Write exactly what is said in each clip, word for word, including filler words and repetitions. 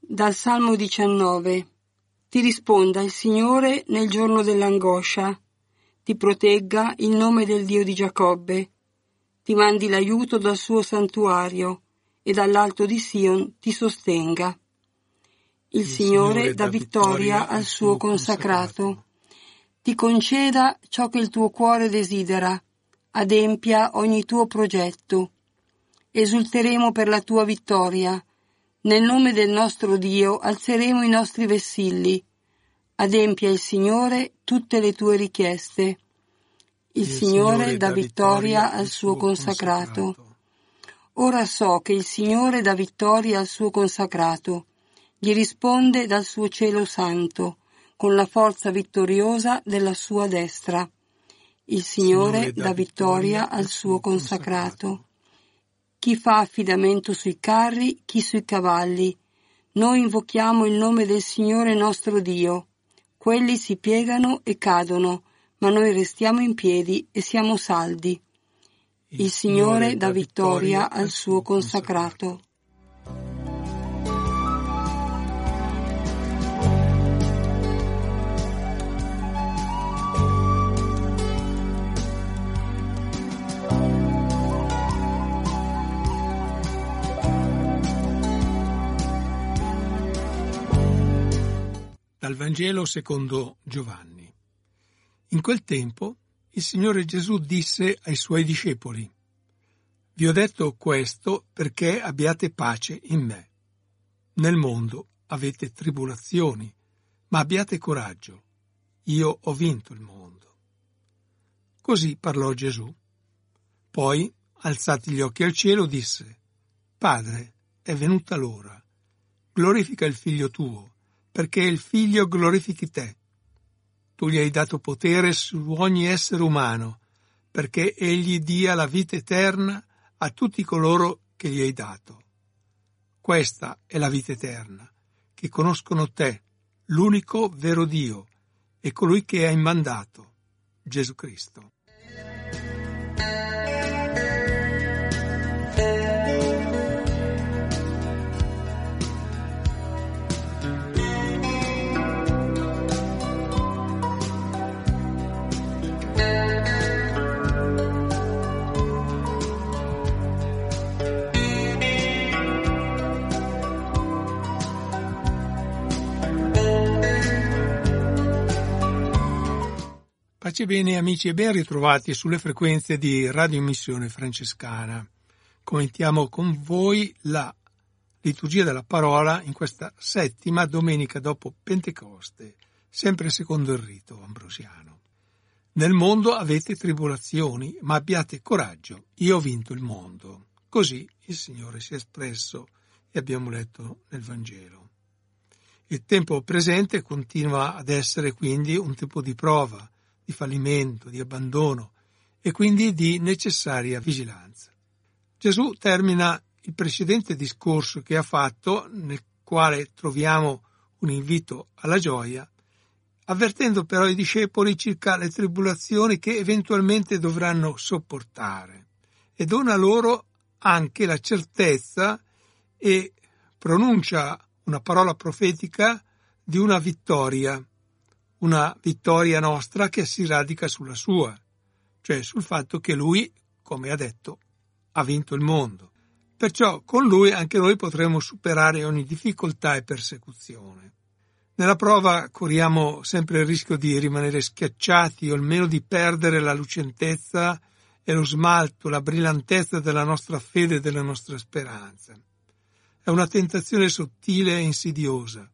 Dal Salmo diciannove. Ti risponda il Signore nel giorno dell'angoscia, ti protegga il nome del Dio di Giacobbe, ti mandi l'aiuto dal suo santuario e dall'alto di Sion ti sostenga. Il, il Signore, Signore dà vittoria al suo consacrato. consacrato, ti conceda ciò che il tuo cuore desidera, adempia ogni tuo progetto. Esulteremo per la tua vittoria. Nel nome del nostro Dio alzeremo i nostri vessilli. Adempia il Signore tutte le tue richieste. Il, il Signore, Signore dà vittoria al suo consacrato. consacrato. Ora so che il Signore dà vittoria al suo consacrato. Gli risponde dal suo cielo santo, con la forza vittoriosa della sua destra. Il Signore, Signore dà vittoria al suo consacrato. consacrato. Chi fa affidamento sui carri, chi sui cavalli. Noi invochiamo il nome del Signore nostro Dio. Quelli si piegano e cadono, ma noi restiamo in piedi e siamo saldi. Il, il Signore, Signore dà vittoria, vittoria al suo consacrato. consacrato. Dal Vangelo secondo Giovanni. In quel tempo il Signore Gesù disse ai suoi discepoli: Vi ho detto questo perché abbiate pace in me. Nel mondo avete tribolazioni, ma abbiate coraggio. Io ho vinto il mondo. Così parlò Gesù. Poi, alzati gli occhi al cielo, disse: Padre, è venuta l'ora. Glorifica il Figlio tuo, perché il Figlio glorifichi te. Tu gli hai dato potere su ogni essere umano, perché egli dia la vita eterna a tutti coloro che gli hai dato. Questa è la vita eterna, che conoscono te, l'unico vero Dio, e colui che hai mandato, Gesù Cristo. Pace bene amici e ben ritrovati sulle frequenze di Radio Missione Francescana. Commentiamo con voi la liturgia della parola in questa settima domenica dopo Pentecoste, sempre secondo il rito ambrosiano. Nel mondo avete tribolazioni, ma abbiate coraggio, io ho vinto il mondo. Così il Signore si è espresso e abbiamo letto nel Vangelo. Il tempo presente continua ad essere quindi un tempo di prova, di fallimento, di abbandono e quindi di necessaria vigilanza. Gesù termina il precedente discorso che ha fatto, nel quale troviamo un invito alla gioia, avvertendo però i discepoli circa le tribolazioni che eventualmente dovranno sopportare e dona loro anche la certezza e pronuncia una parola profetica di una vittoria, una vittoria nostra che si radica sulla sua, cioè sul fatto che lui, come ha detto, ha vinto il mondo. Perciò con lui anche noi potremo superare ogni difficoltà e persecuzione. Nella prova corriamo sempre il rischio di rimanere schiacciati o almeno di perdere la lucentezza e lo smalto, la brillantezza della nostra fede e della nostra speranza. È una tentazione sottile e insidiosa.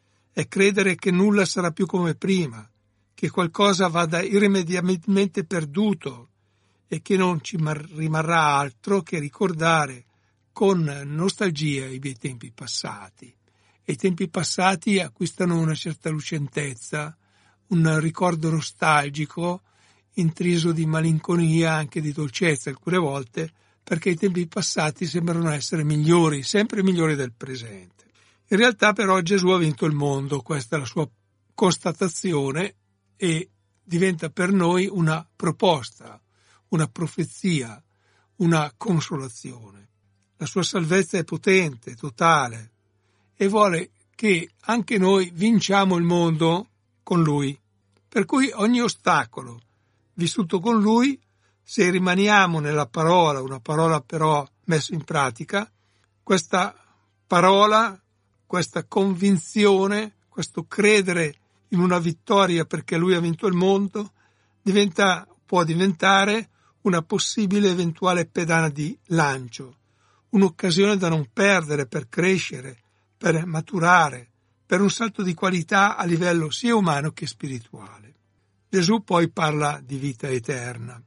È credere che nulla sarà più come prima, che qualcosa vada irrimediabilmente perduto e che non ci rimarrà altro che ricordare con nostalgia i bei tempi passati. E i tempi passati acquistano una certa lucentezza, un ricordo nostalgico, intriso di malinconia, anche di dolcezza alcune volte, perché i tempi passati sembrano essere migliori, sempre migliori del presente. In realtà però Gesù ha vinto il mondo, questa è la sua constatazione e diventa per noi una proposta, una profezia, una consolazione. La sua salvezza è potente, totale e vuole che anche noi vinciamo il mondo con Lui. Per cui ogni ostacolo vissuto con Lui, se rimaniamo nella parola, una parola però messa in pratica, questa parola, questa convinzione, questo credere in una vittoria perché Lui ha vinto il mondo, diventa, può diventare una possibile eventuale pedana di lancio, un'occasione da non perdere per crescere, per maturare, per un salto di qualità a livello sia umano che spirituale. Gesù poi parla di vita eterna.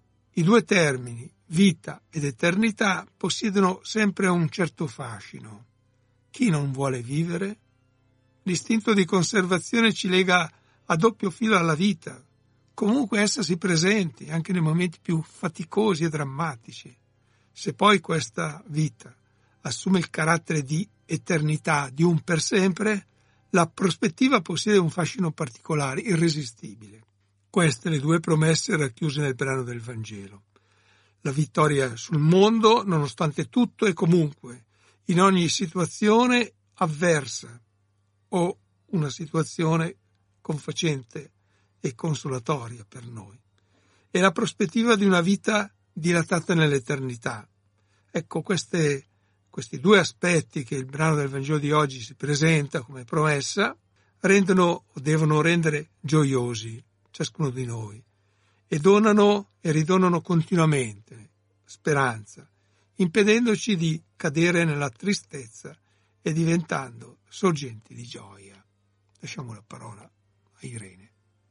I due termini, vita ed eternità, possiedono sempre un certo fascino. Chi non vuole vivere? L'istinto di conservazione ci lega a doppio filo alla vita, comunque essa si presenti anche nei momenti più faticosi e drammatici. Se poi questa vita assume il carattere di eternità, di un per sempre, la prospettiva possiede un fascino particolare, irresistibile. Queste le due promesse racchiuse nel brano del Vangelo. La vittoria sul mondo, nonostante tutto e comunque, in ogni situazione avversa o una situazione confacente e consolatoria per noi. E la prospettiva di una vita dilatata nell'eternità. Ecco, queste, questi due aspetti che il brano del Vangelo di oggi si presenta come promessa rendono o devono rendere gioiosi ciascuno di noi e donano e ridonano continuamente speranza, impedendoci di cadere nella tristezza e diventando sorgenti di gioia. Lasciamo la parola a Irene.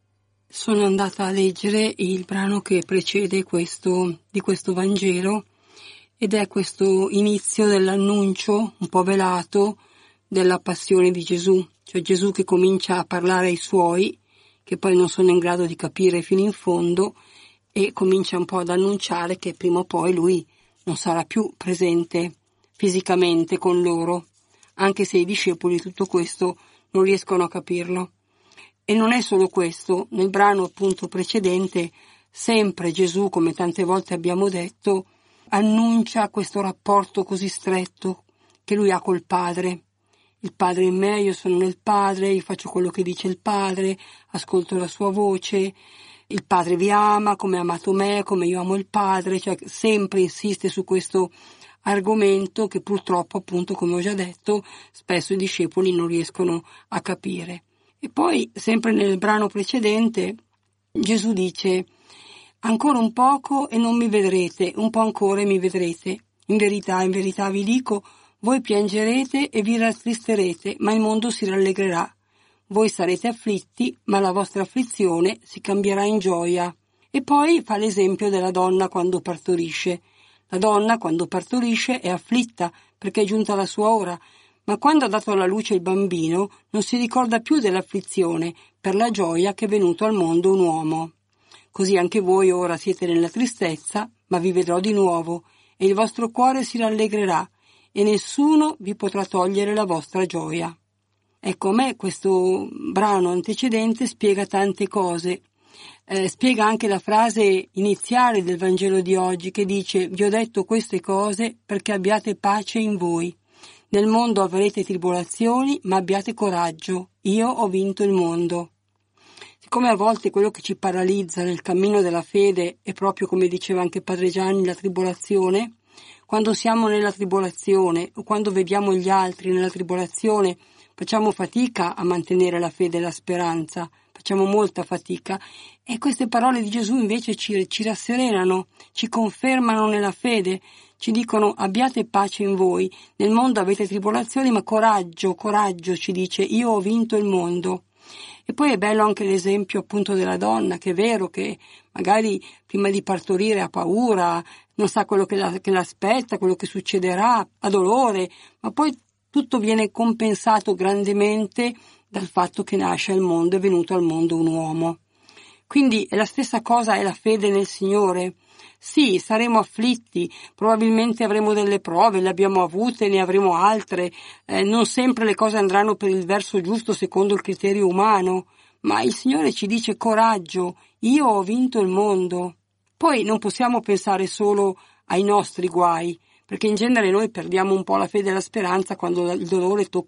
Sono andata a leggere il brano che precede questo di questo Vangelo ed è questo inizio dell'annuncio un po' velato della passione di Gesù, cioè Gesù che comincia a parlare ai suoi, che poi non sono in grado di capire fino in fondo, e comincia un po' ad annunciare che prima o poi lui non sarà più presente fisicamente con loro, anche se i discepoli tutto questo non riescono a capirlo. E non è solo questo, nel brano appunto precedente, sempre Gesù, come tante volte abbiamo detto, annuncia questo rapporto così stretto che lui ha col Padre. Il Padre in me, io sono nel Padre, io faccio quello che dice il Padre, ascolto la sua voce, il Padre vi ama come ha amato me, come io amo il Padre, cioè sempre insiste su questo argomento che purtroppo, appunto, come ho già detto, spesso i discepoli non riescono a capire. E poi, sempre nel brano precedente, Gesù dice: ancora un poco e non mi vedrete, un po' ancora e mi vedrete. In verità, in verità vi dico, voi piangerete e vi rattristerete, ma il mondo si rallegrerà. Voi sarete afflitti, ma la vostra afflizione si cambierà in gioia. E poi fa l'esempio della donna quando partorisce. La donna, quando partorisce, è afflitta perché è giunta la sua ora, ma quando ha dato alla luce il bambino non si ricorda più dell'afflizione per la gioia che è venuto al mondo un uomo. Così anche voi ora siete nella tristezza, ma vi vedrò di nuovo, e il vostro cuore si rallegrerà, e nessuno vi potrà togliere la vostra gioia. Ecco, a me questo brano antecedente spiega tante cose. Eh, spiega anche la frase iniziale del Vangelo di oggi che dice: vi ho detto queste cose perché abbiate pace in voi. Nel mondo avrete tribolazioni, ma abbiate coraggio, io ho vinto il mondo. Siccome a volte quello che ci paralizza nel cammino della fede è proprio, come diceva anche Padre Gianni, la tribolazione, quando siamo nella tribolazione o quando vediamo gli altri nella tribolazione facciamo fatica a mantenere la fede e la speranza, facciamo molta fatica, e queste parole di Gesù invece ci, ci rasserenano, ci confermano nella fede, ci dicono: abbiate pace in voi, nel mondo avete tribolazioni, ma coraggio, coraggio, ci dice, io ho vinto il mondo. E poi è bello anche l'esempio appunto della donna, che è vero che magari prima di partorire ha paura, non sa quello che, la, che l'aspetta, quello che succederà, ha dolore, ma poi tutto viene compensato grandemente dal fatto che nasce al mondo, è venuto al mondo un uomo. Quindi è la stessa cosa, è la fede nel Signore. Sì, saremo afflitti, probabilmente avremo delle prove, le abbiamo avute, ne avremo altre, eh, non sempre le cose andranno per il verso giusto secondo il criterio umano, ma il Signore ci dice: coraggio, io ho vinto il mondo. Poi non possiamo pensare solo ai nostri guai, perché in genere noi perdiamo un po' la fede e la speranza quando il dolore tocca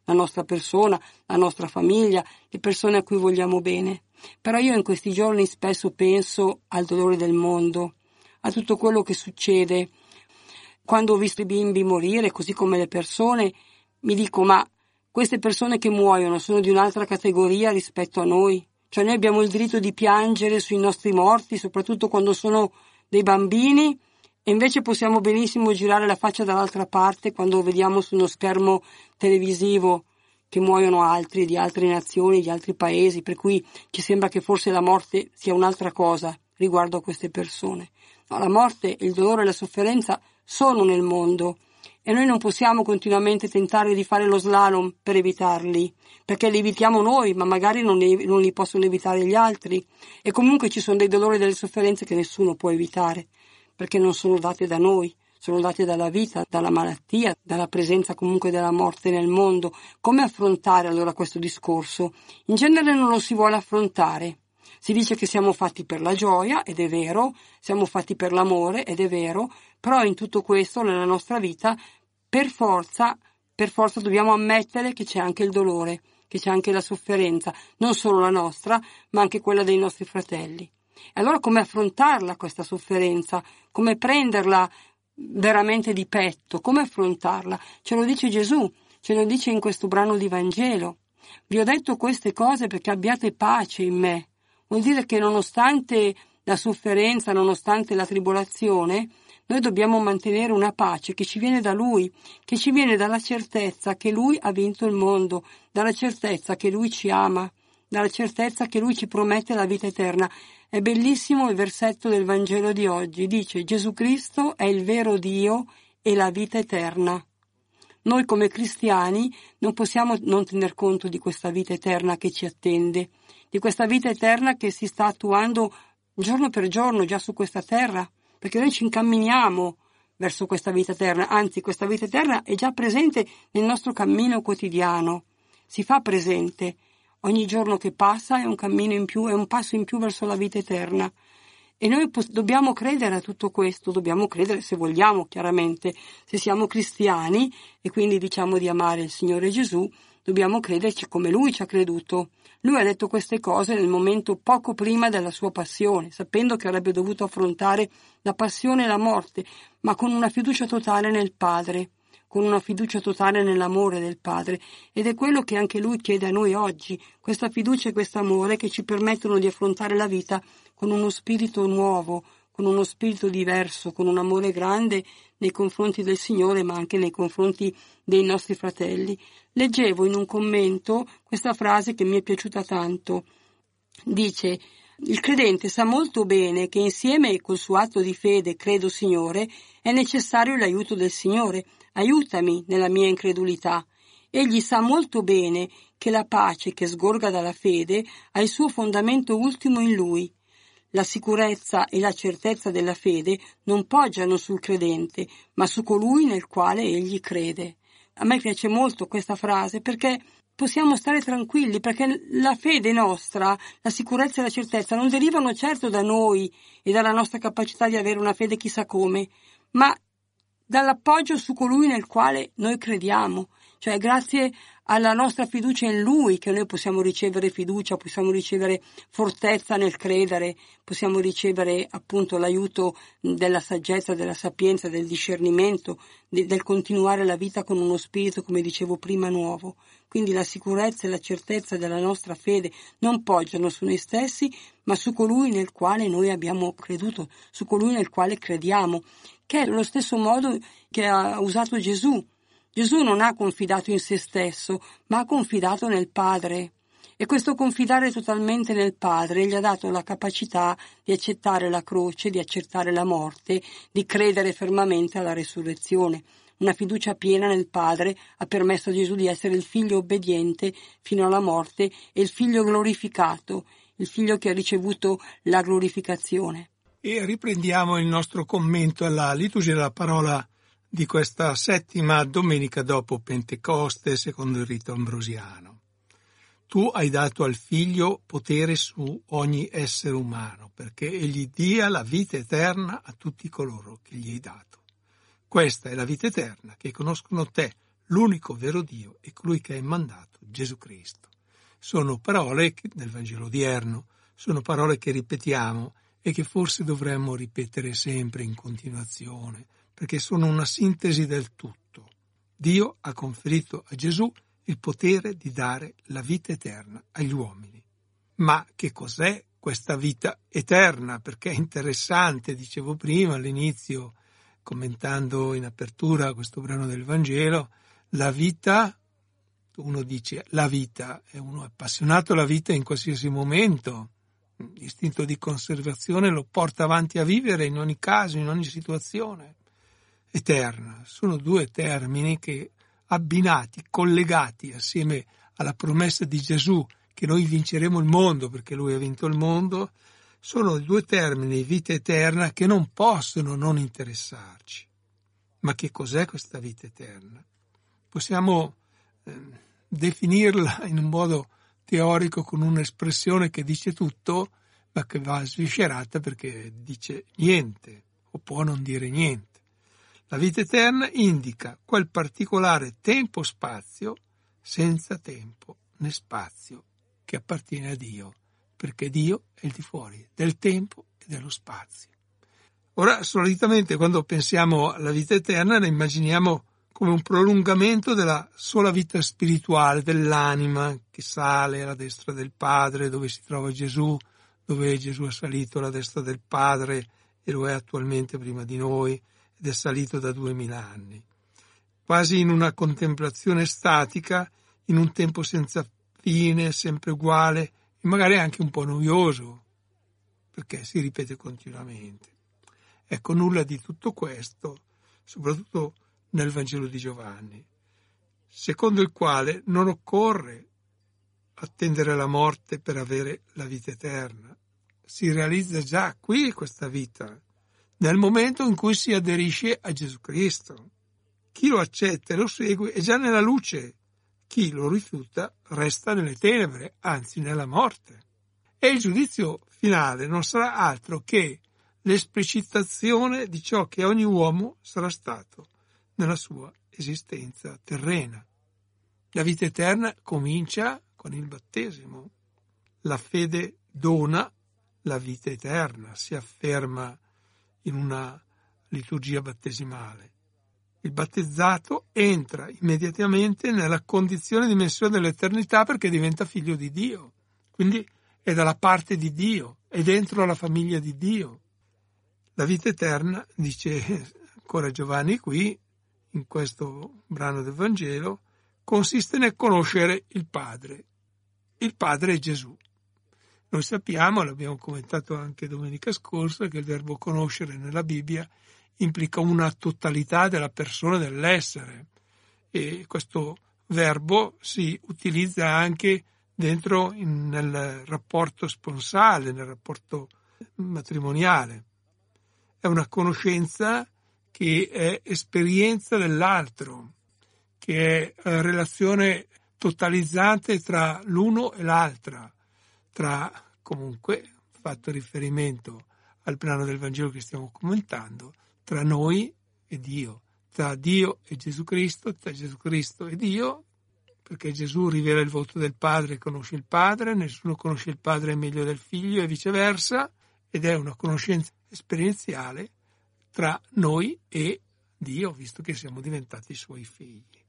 la nostra persona, la nostra famiglia, le persone a cui vogliamo bene. Però io in questi giorni spesso penso al dolore del mondo, a tutto quello che succede. Quando ho visto i bimbi morire, così come le persone, mi dico, ma queste persone che muoiono sono di un'altra categoria rispetto a noi? Cioè noi abbiamo il diritto di piangere sui nostri morti, soprattutto quando sono dei bambini, e invece possiamo benissimo girare la faccia dall'altra parte quando vediamo su uno schermo televisivo che muoiono altri di altre nazioni, di altri paesi, per cui ci sembra che forse la morte sia un'altra cosa riguardo a queste persone. No, la morte, il dolore e la sofferenza sono nel mondo e noi non possiamo continuamente tentare di fare lo slalom per evitarli, perché li evitiamo noi, ma magari non li, non li possono evitare gli altri. E comunque ci sono dei dolori e delle sofferenze che nessuno può evitare, perché non sono date da noi, sono date dalla vita, dalla malattia, dalla presenza comunque della morte nel mondo. Come affrontare allora questo discorso? In genere non lo si vuole affrontare. Si dice che siamo fatti per la gioia, ed è vero, siamo fatti per l'amore, ed è vero, però in tutto questo, nella nostra vita, per forza, per forza dobbiamo ammettere che c'è anche il dolore, che c'è anche la sofferenza, non solo la nostra, ma anche quella dei nostri fratelli. E allora come affrontarla questa sofferenza? Come prenderla veramente di petto? Come affrontarla? Ce lo dice Gesù, ce lo dice in questo brano di Vangelo. Vi ho detto queste cose perché abbiate pace in me. Vuol dire che nonostante la sofferenza, nonostante la tribolazione, noi dobbiamo mantenere una pace che ci viene da Lui, che ci viene dalla certezza che Lui ha vinto il mondo, dalla certezza che Lui ci ama, dalla certezza che Lui ci promette la vita eterna. È bellissimo il versetto del Vangelo di oggi, dice: Gesù Cristo è il vero Dio e la vita eterna. Noi come cristiani non possiamo non tener conto di questa vita eterna che ci attende, di questa vita eterna che si sta attuando giorno per giorno già su questa terra, perché noi ci incamminiamo verso questa vita eterna, anzi questa vita eterna è già presente nel nostro cammino quotidiano, si fa presente. Ogni giorno che passa è un cammino in più, è un passo in più verso la vita eterna. E noi pos- dobbiamo credere a tutto questo, dobbiamo credere se vogliamo, chiaramente, se siamo cristiani e quindi diciamo di amare il Signore Gesù, dobbiamo crederci come Lui ci ha creduto. Lui ha detto queste cose nel momento poco prima della sua passione, sapendo che avrebbe dovuto affrontare la passione e la morte, ma con una fiducia totale nel Padre, con una fiducia totale nell'amore del Padre, ed è quello che anche Lui chiede a noi oggi, questa fiducia e questo amore che ci permettono di affrontare la vita con uno spirito nuovo, con uno spirito diverso, con un amore grande nei confronti del Signore, ma anche nei confronti dei nostri fratelli. Leggevo in un commento questa frase che mi è piaciuta tanto. Dice: il credente sa molto bene che insieme col suo atto di fede, credo Signore, è necessario l'aiuto del Signore. Aiutami nella mia incredulità. Egli sa molto bene che la pace che sgorga dalla fede ha il suo fondamento ultimo in Lui. La sicurezza e la certezza della fede non poggiano sul credente, ma su colui nel quale egli crede. A me piace molto questa frase perché possiamo stare tranquilli, perché la fede nostra, la sicurezza e la certezza non derivano certo da noi e dalla nostra capacità di avere una fede chissà come, ma dall'appoggio su colui nel quale noi crediamo, cioè grazie alla nostra fiducia in Lui che noi possiamo ricevere fiducia, possiamo ricevere fortezza nel credere, possiamo ricevere appunto l'aiuto della saggezza, della sapienza, del discernimento, de, del continuare la vita con uno spirito, come dicevo prima, nuovo. Quindi la sicurezza e la certezza della nostra fede non poggiano su noi stessi, ma su colui nel quale noi abbiamo creduto, su colui nel quale crediamo, che è lo stesso modo che ha usato Gesù. Gesù non ha confidato in se stesso, ma ha confidato nel Padre. E questo confidare totalmente nel Padre gli ha dato la capacità di accettare la croce, di accettare la morte, di credere fermamente alla resurrezione. Una fiducia piena nel Padre ha permesso a Gesù di essere il figlio obbediente fino alla morte e il figlio glorificato, il figlio che ha ricevuto la glorificazione. E riprendiamo il nostro commento alla liturgia della parola di questa settima domenica dopo Pentecoste, secondo il rito ambrosiano. Tu hai dato al Figlio potere su ogni essere umano, perché egli dia la vita eterna a tutti coloro che gli hai dato. Questa è la vita eterna, che conoscono te, l'unico vero Dio e colui che hai mandato, Gesù Cristo. Sono parole del Vangelo odierno, sono parole che ripetiamo e che forse dovremmo ripetere sempre in continuazione, perché sono una sintesi del tutto. Dio ha conferito a Gesù il potere di dare la vita eterna agli uomini. Ma che cos'è questa vita eterna? Perché è interessante, dicevo prima all'inizio, commentando in apertura questo brano del Vangelo, la vita, uno dice la vita, e uno è appassionato alla vita in qualsiasi momento, l'istinto di conservazione lo porta avanti a vivere in ogni caso, in ogni situazione. Eterna, sono due termini che abbinati, collegati assieme alla promessa di Gesù che noi vinceremo il mondo perché lui ha vinto il mondo, sono due termini, vita eterna, che non possono non interessarci. Ma che cos'è questa vita eterna? Possiamo eh, definirla in un modo teorico con un'espressione che dice tutto, ma che va sviscerata perché dice niente o può non dire niente. La vita eterna indica quel particolare tempo-spazio senza tempo né spazio che appartiene a Dio, perché Dio è il di fuori del tempo e dello spazio. Ora, solitamente quando pensiamo alla vita eterna la immaginiamo come un prolungamento della sola vita spirituale, dell'anima che sale alla destra del Padre, dove si trova Gesù, dove Gesù è salito alla destra del Padre e lo è attualmente prima di noi ed è salito da duemila anni. Quasi in una contemplazione statica, in un tempo senza fine, sempre uguale e magari anche un po' noioso, perché si ripete continuamente. Ecco, nulla di tutto questo, soprattutto nel Vangelo di Giovanni, secondo il quale non occorre attendere la morte per avere la vita eterna. Si realizza già qui questa vita, nel momento in cui si aderisce a Gesù Cristo. Chi lo accetta e lo segue è già nella luce, chi lo rifiuta resta nelle tenebre, anzi nella morte. E il giudizio finale non sarà altro che l'esplicitazione di ciò che ogni uomo sarà stato nella sua esistenza terrena. La vita eterna comincia con il battesimo. La fede dona la vita eterna, si afferma in una liturgia battesimale. Il battezzato entra immediatamente nella condizione e dimensione dell'eternità perché diventa figlio di Dio, quindi è dalla parte di Dio, è dentro la famiglia di Dio. La vita eterna, dice ancora Giovanni qui, in questo brano del Vangelo, consiste nel conoscere il Padre. Il Padre è Gesù. Noi sappiamo, l'abbiamo commentato anche domenica scorsa, che il verbo conoscere nella Bibbia implica una totalità della persona, dell'essere, e questo verbo si utilizza anche dentro in, nel rapporto sponsale, nel rapporto matrimoniale. È una conoscenza che è esperienza dell'altro, che è relazione totalizzante tra l'uno e l'altra, tra, comunque, fatto riferimento al brano del Vangelo che stiamo commentando, tra noi e Dio, tra Dio e Gesù Cristo, tra Gesù Cristo e Dio, perché Gesù rivela il volto del Padre e conosce il Padre, nessuno conosce il Padre meglio del Figlio e viceversa, ed è una conoscenza esperienziale tra noi e Dio, visto che siamo diventati Suoi figli.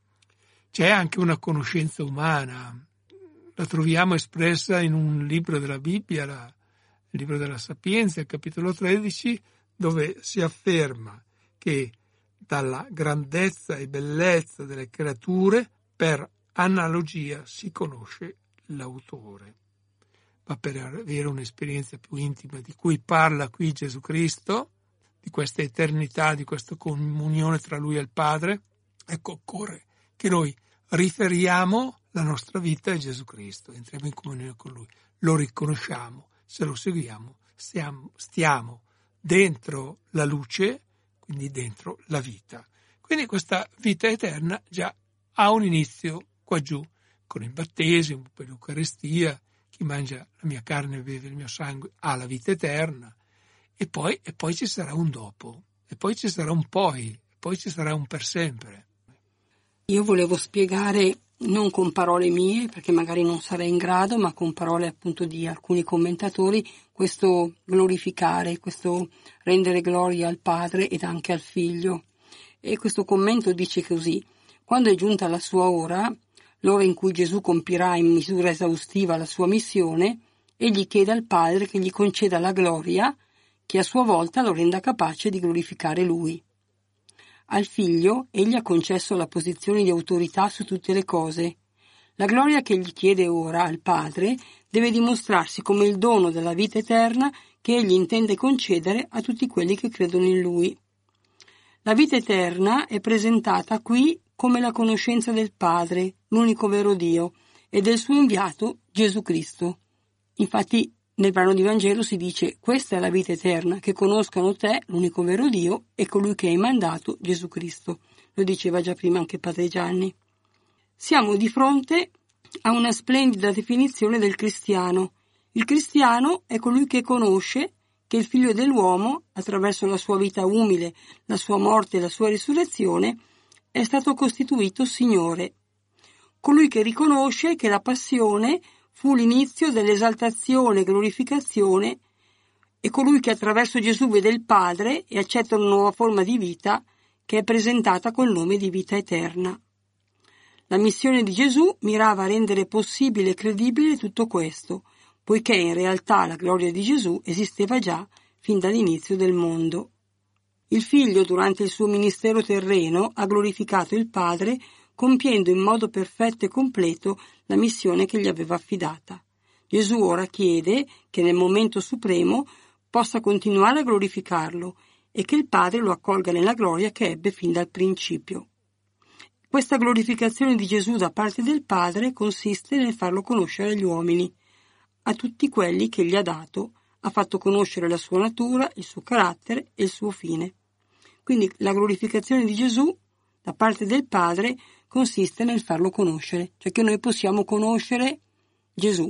C'è anche una conoscenza umana, la troviamo espressa in un libro della Bibbia, la, il libro della Sapienza, il capitolo tredici, dove si afferma che dalla grandezza e bellezza delle creature, per analogia si conosce l'autore. Ma per avere un'esperienza più intima di cui parla qui Gesù Cristo, di questa eternità, di questa comunione tra Lui e il Padre, ecco, occorre che noi riferiamo la nostra vita a Gesù Cristo, entriamo in comunione con Lui, lo riconosciamo, se lo seguiamo, stiamo, stiamo dentro la luce, quindi dentro la vita. Quindi questa vita eterna già ha un inizio qua giù, con il battesimo, poi l'Eucaristia, chi mangia la mia carne e beve il mio sangue ha la vita eterna, e poi, e poi ci sarà un dopo, e poi ci sarà un poi, e poi ci sarà un per sempre. Io volevo spiegare, non con parole mie, perché magari non sarei in grado, ma con parole appunto di alcuni commentatori, questo glorificare, questo rendere gloria al Padre ed anche al Figlio. E questo commento dice così: quando è giunta la sua ora, l'ora in cui Gesù compirà in misura esaustiva la sua missione, egli chiede al Padre che gli conceda la gloria, che a sua volta lo renda capace di glorificare Lui. Al Figlio egli ha concesso la posizione di autorità su tutte le cose. La gloria che egli chiede ora al Padre deve dimostrarsi come il dono della vita eterna che egli intende concedere a tutti quelli che credono in Lui. La vita eterna è presentata qui come la conoscenza del Padre, l'unico vero Dio, e del suo inviato Gesù Cristo. Infatti nel brano di Vangelo si dice: questa è la vita eterna, che conoscano te, l'unico vero Dio, e colui che hai mandato, Gesù Cristo. Lo diceva già prima anche Padre Gianni. Siamo di fronte a una splendida definizione del cristiano. Il cristiano è colui che conosce che il Figlio dell'uomo, attraverso la sua vita umile, la sua morte e la sua risurrezione, è stato costituito Signore. Colui che riconosce che la passione fu l'inizio dell'esaltazione e glorificazione, e colui che attraverso Gesù vede il Padre e accetta una nuova forma di vita che è presentata col nome di vita eterna. La missione di Gesù mirava a rendere possibile e credibile tutto questo, poiché in realtà la gloria di Gesù esisteva già fin dall'inizio del mondo. Il Figlio, durante il suo ministero terreno, ha glorificato il Padre, compiendo in modo perfetto e completo la missione che gli aveva affidata. Gesù ora chiede che nel momento supremo possa continuare a glorificarlo e che il Padre lo accolga nella gloria che ebbe fin dal principio. Questa glorificazione di Gesù da parte del Padre consiste nel farlo conoscere agli uomini, a tutti quelli che gli ha dato, ha fatto conoscere la sua natura, il suo carattere e il suo fine. Quindi la glorificazione di Gesù da parte del Padre consiste nel farlo conoscere, cioè che noi possiamo conoscere Gesù.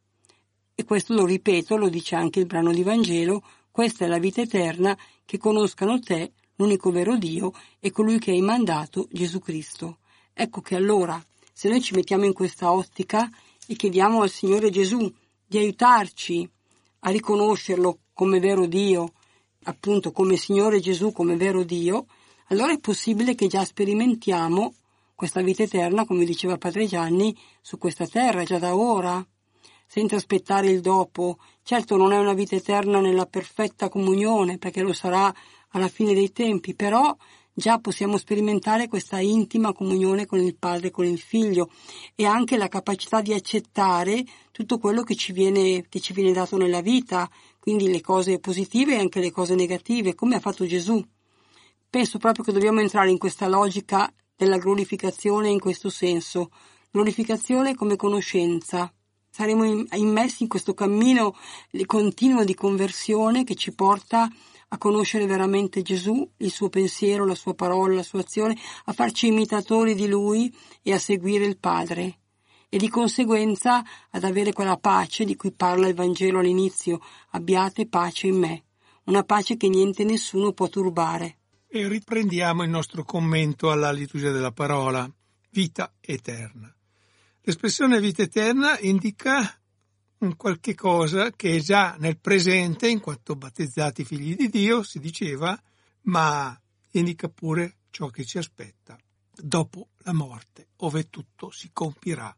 E questo lo ripeto, lo dice anche il brano di Vangelo: questa è la vita eterna, che conoscano te, l'unico vero Dio, e colui che hai mandato, Gesù Cristo. Ecco che allora, se noi ci mettiamo in questa ottica e chiediamo al Signore Gesù di aiutarci a riconoscerlo come vero Dio, appunto come Signore Gesù, come vero Dio, allora è possibile che già sperimentiamo questa vita eterna, come diceva Padre Gianni, su questa terra, già da ora, senza aspettare il dopo. Certo non è una vita eterna nella perfetta comunione, perché lo sarà alla fine dei tempi, però già possiamo sperimentare questa intima comunione con il Padre, con il Figlio, e anche la capacità di accettare tutto quello che ci viene, che ci viene dato nella vita, quindi le cose positive e anche le cose negative, come ha fatto Gesù. Penso proprio che dobbiamo entrare in questa logica della glorificazione in questo senso, glorificazione come conoscenza. Saremo immessi in questo cammino continuo di conversione che ci porta a conoscere veramente Gesù, il suo pensiero, la sua parola, la sua azione, a farci imitatori di Lui e a seguire il Padre. E di conseguenza ad avere quella pace di cui parla il Vangelo all'inizio: abbiate pace in me, una pace che niente e nessuno può turbare. E riprendiamo il nostro commento alla liturgia della parola, vita eterna. L'espressione vita eterna indica un qualche cosa che è già nel presente, in quanto battezzati figli di Dio, si diceva, ma indica pure ciò che ci aspetta dopo la morte, ove tutto si compirà.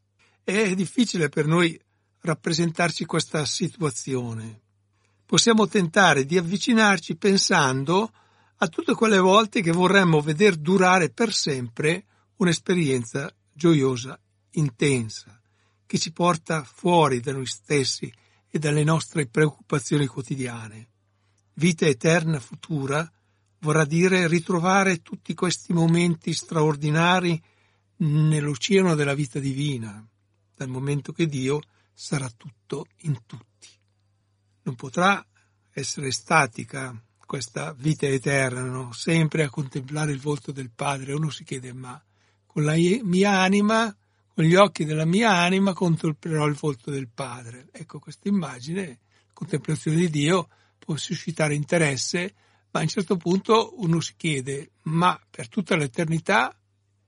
È difficile per noi rappresentarci questa situazione. Possiamo tentare di avvicinarci pensando a tutte quelle volte che vorremmo veder durare per sempre un'esperienza gioiosa, intensa, che ci porta fuori da noi stessi e dalle nostre preoccupazioni quotidiane. Vita eterna futura vorrà dire ritrovare tutti questi momenti straordinari nell'oceano della vita divina, dal momento che Dio sarà tutto in tutti. Non potrà essere statica questa vita eterna, no? Sempre a contemplare il volto del Padre. Uno si chiede: ma con la mia anima, con gli occhi della mia anima contemplerò il volto del Padre. Ecco, questa immagine, contemplazione di Dio, può suscitare interesse, ma a un certo punto uno si chiede: ma per tutta l'eternità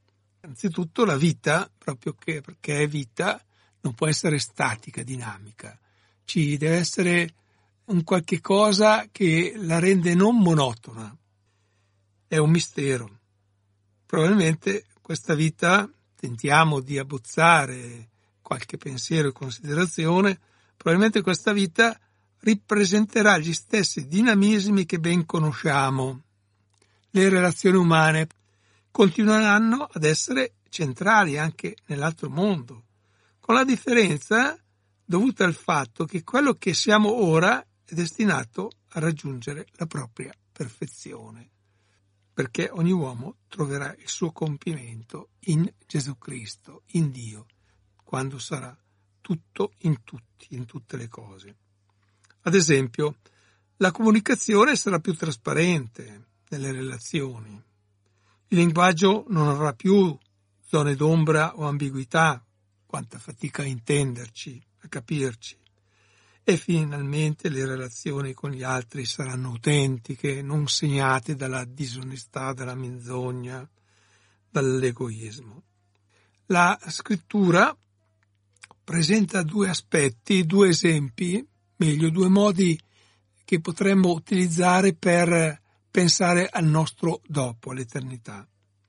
Anzitutto la vita, proprio che, perché è vita, non può essere statica, dinamica. Ci deve essere un qualche cosa che la rende non monotona. È un mistero. Probabilmente questa vita, tentiamo di abbozzare qualche pensiero e considerazione, probabilmente questa vita ripresenterà gli stessi dinamismi che ben conosciamo. Le relazioni umane continueranno ad essere centrali anche nell'altro mondo, con la differenza dovuta al fatto che quello che siamo ora è destinato a raggiungere la propria perfezione, perché ogni uomo troverà il suo compimento in Gesù Cristo, in Dio, quando sarà tutto in tutti, in tutte le cose. Ad esempio, la comunicazione sarà più trasparente nelle relazioni. Il linguaggio non avrà più zone d'ombra o ambiguità, quanta fatica a intenderci, a capirci. E finalmente le relazioni con gli altri saranno autentiche, non segnate dalla disonestà, dalla menzogna, dall'egoismo. La scrittura presenta due aspetti, due esempi, meglio, due modi che potremmo utilizzare per pensare al nostro dopo, all'eternità.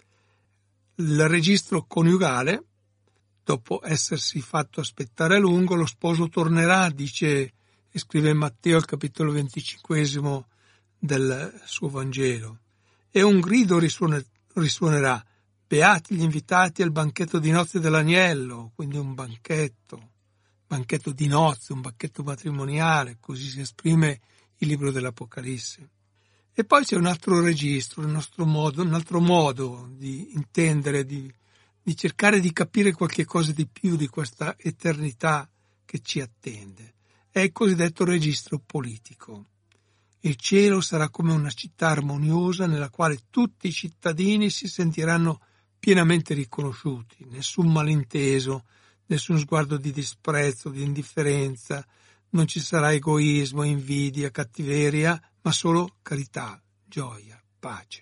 Il registro coniugale, dopo essersi fatto aspettare a lungo, lo sposo tornerà, dice e scrive in Matteo al capitolo venticinquesimo del suo Vangelo, e un grido risuone, risuonerà: beati gli invitati al banchetto di nozze dell'agnello, quindi un banchetto, banchetto di nozze, un banchetto matrimoniale, così si esprime il libro dell'Apocalisse. E poi c'è un altro registro, un nostro modo, un altro modo di intendere, di, di cercare di capire qualche cosa di più di questa eternità che ci attende. È il cosiddetto registro politico. Il cielo sarà come una città armoniosa nella quale tutti i cittadini si sentiranno pienamente riconosciuti, nessun malinteso, nessun sguardo di disprezzo, di indifferenza, non ci sarà egoismo, invidia, cattiveria, ma solo carità, gioia, pace.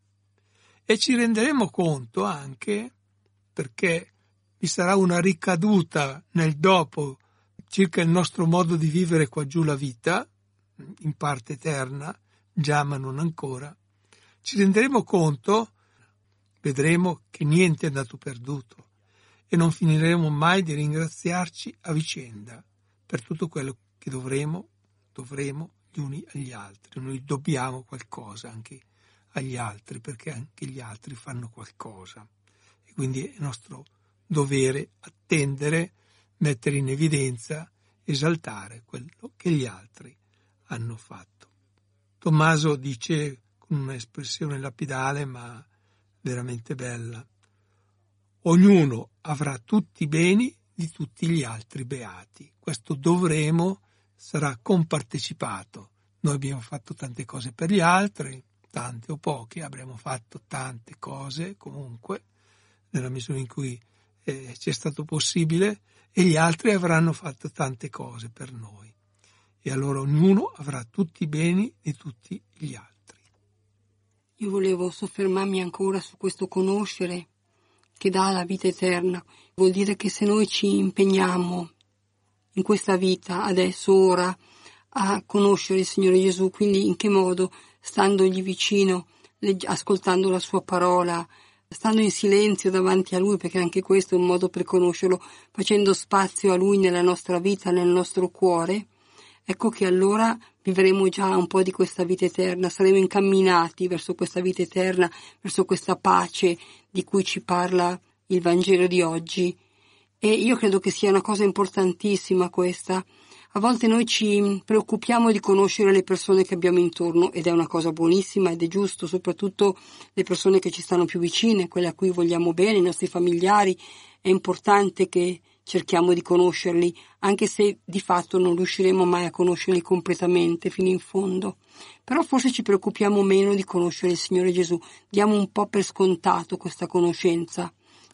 E ci renderemo conto anche, perché vi sarà una ricaduta nel dopo circa il nostro modo di vivere qua giù la vita, in parte eterna, già ma non ancora, ci renderemo conto, vedremo che niente è andato perduto e non finiremo mai di ringraziarci a vicenda per tutto quello che dovremo, dovremo gli uni agli altri. Noi dobbiamo qualcosa anche agli altri, perché anche gli altri fanno qualcosa. E quindi è nostro dovere attendere, mettere in evidenza, esaltare quello che gli altri hanno fatto. Tommaso dice con un'espressione lapidale ma veramente bella: ognuno avrà tutti i beni di tutti gli altri beati. Questo dovremo sarà compartecipato. Noi abbiamo fatto tante cose per gli altri, tante o poche, avremo fatto tante cose comunque, nella misura in cui eh, ci è stato possibile, e gli altri avranno fatto tante cose per noi. E allora ognuno avrà tutti i beni di tutti gli altri. Io volevo soffermarmi ancora su questo conoscere che dà la vita eterna. Vuol dire che se noi ci impegniamo in questa vita, adesso, ora, a conoscere il Signore Gesù, quindi in che modo? Standogli vicino, ascoltando la sua parola, stando in silenzio davanti a Lui, perché anche questo è un modo per conoscerlo, facendo spazio a Lui nella nostra vita, nel nostro cuore, ecco che allora vivremo già un po' di questa vita eterna, saremo incamminati verso questa vita eterna, verso questa pace di cui ci parla il Vangelo di oggi. E io credo che sia una cosa importantissima questa. A volte noi ci preoccupiamo di conoscere le persone che abbiamo intorno, ed è una cosa buonissima ed è giusto, soprattutto le persone che ci stanno più vicine, quelle a cui vogliamo bene, i nostri familiari. È importante che cerchiamo di conoscerli, anche se di fatto non riusciremo mai a conoscerli completamente fino in fondo. Però forse ci preoccupiamo meno di conoscere il Signore Gesù, diamo un po' per scontato questa conoscenza.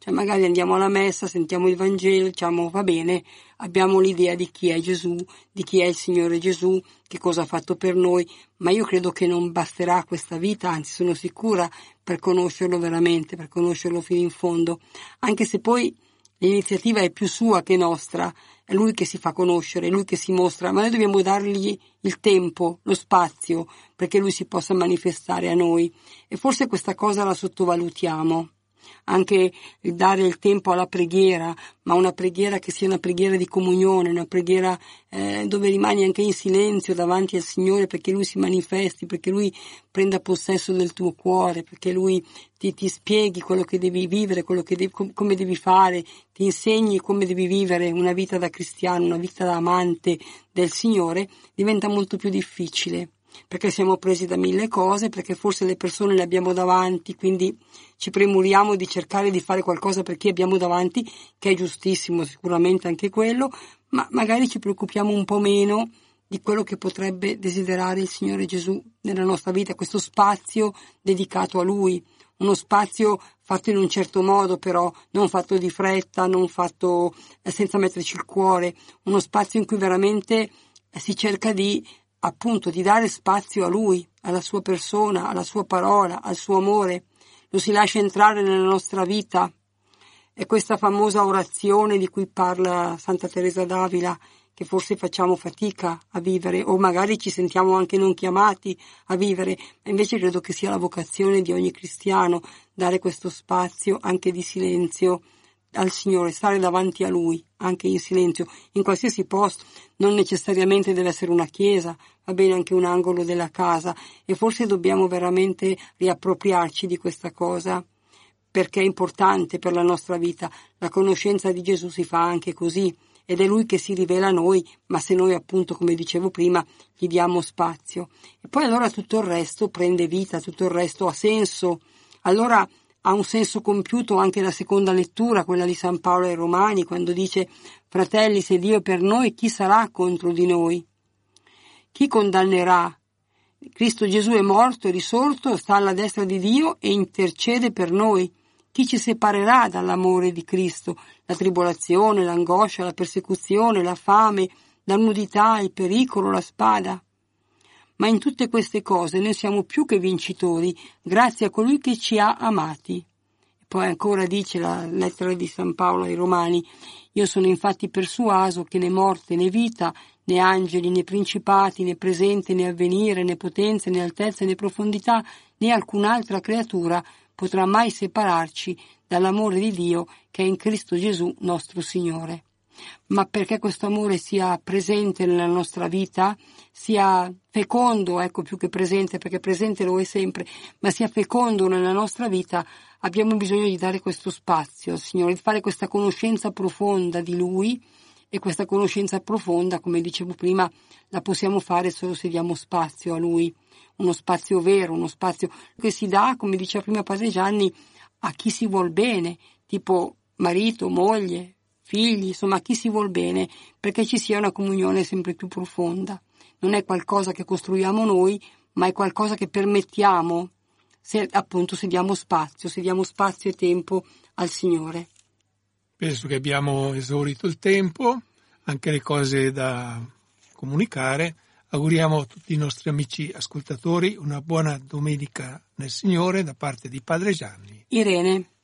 Cioè magari andiamo alla messa, sentiamo il Vangelo, diciamo va bene, abbiamo l'idea di chi è Gesù, di chi è il Signore Gesù, che cosa ha fatto per noi, ma io credo che non basterà questa vita, anzi sono sicura, per conoscerlo veramente, per conoscerlo fino in fondo, anche se poi l'iniziativa è più sua che nostra, è Lui che si fa conoscere, è Lui che si mostra, ma noi dobbiamo dargli il tempo, lo spazio, perché Lui si possa manifestare a noi, e forse questa cosa la sottovalutiamo. Anche il dare il tempo alla preghiera, ma una preghiera che sia una preghiera di comunione, una preghiera eh, dove rimani anche in silenzio davanti al Signore perché Lui si manifesti, perché Lui prenda possesso del tuo cuore, perché Lui ti, ti spieghi quello che devi vivere, quello che devi, com- come devi fare, ti insegni come devi vivere una vita da cristiano, una vita da amante del Signore, diventa molto più difficile. Perché siamo presi da mille cose, perché forse le persone le abbiamo davanti, quindi ci premuriamo di cercare di fare qualcosa per chi abbiamo davanti, che è giustissimo sicuramente anche quello, ma magari ci preoccupiamo un po' meno di quello che potrebbe desiderare il Signore Gesù nella nostra vita, questo spazio dedicato a Lui, uno spazio fatto in un certo modo però, non fatto di fretta, non fatto eh, senza metterci il cuore, uno spazio in cui veramente eh, si cerca di appunto di dare spazio a Lui, alla sua persona, alla sua parola, al suo amore, lo si lascia entrare nella nostra vita. È questa famosa orazione di cui parla Santa Teresa d'Avila, che forse facciamo fatica a vivere, o magari ci sentiamo anche non chiamati a vivere, ma invece credo che sia la vocazione di ogni cristiano, dare questo spazio anche di silenzio al Signore, stare davanti a Lui, anche in silenzio, in qualsiasi posto, non necessariamente deve essere una chiesa, va bene anche un angolo della casa, e forse dobbiamo veramente riappropriarci di questa cosa, perché è importante per la nostra vita. La conoscenza di Gesù si fa anche così, ed è Lui che si rivela a noi, ma se noi appunto, come dicevo prima, gli diamo spazio. E poi allora tutto il resto prende vita, tutto il resto ha senso. Allora ha un senso compiuto anche la seconda lettura, quella di San Paolo ai Romani, quando dice: fratelli, se Dio è per noi, chi sarà contro di noi? Chi condannerà? Cristo Gesù è morto, è risorto, sta alla destra di Dio e intercede per noi. Chi ci separerà dall'amore di Cristo? La tribolazione, l'angoscia, la persecuzione, la fame, la nudità, il pericolo, la spada. Ma in tutte queste cose noi siamo più che vincitori, grazie a colui che ci ha amati. Poi ancora dice la lettera di San Paolo ai Romani: io sono infatti persuaso che né morte né vita, né angeli né principati, né presente né avvenire, né potenze né altezze né profondità, né alcun'altra creatura potrà mai separarci dall'amore di Dio che è in Cristo Gesù nostro Signore. Ma perché questo amore sia presente nella nostra vita, sia fecondo, ecco, più che presente, perché presente lo è sempre, ma sia fecondo nella nostra vita, abbiamo bisogno di dare questo spazio al Signore, di fare questa conoscenza profonda di Lui, e questa conoscenza profonda, come dicevo prima, la possiamo fare solo se diamo spazio a Lui, uno spazio vero, uno spazio che si dà, come diceva prima Padre Gianni, a chi si vuol bene, tipo marito, moglie, figli, insomma a chi si vuol bene, perché ci sia una comunione sempre più profonda. Non è qualcosa che costruiamo noi, ma è qualcosa che permettiamo, se appunto se diamo spazio, se diamo spazio e tempo al Signore. Penso che abbiamo esaurito il tempo, anche le cose da comunicare. Auguriamo a tutti i nostri amici ascoltatori una buona domenica nel Signore da parte di Padre Gianni. Irene.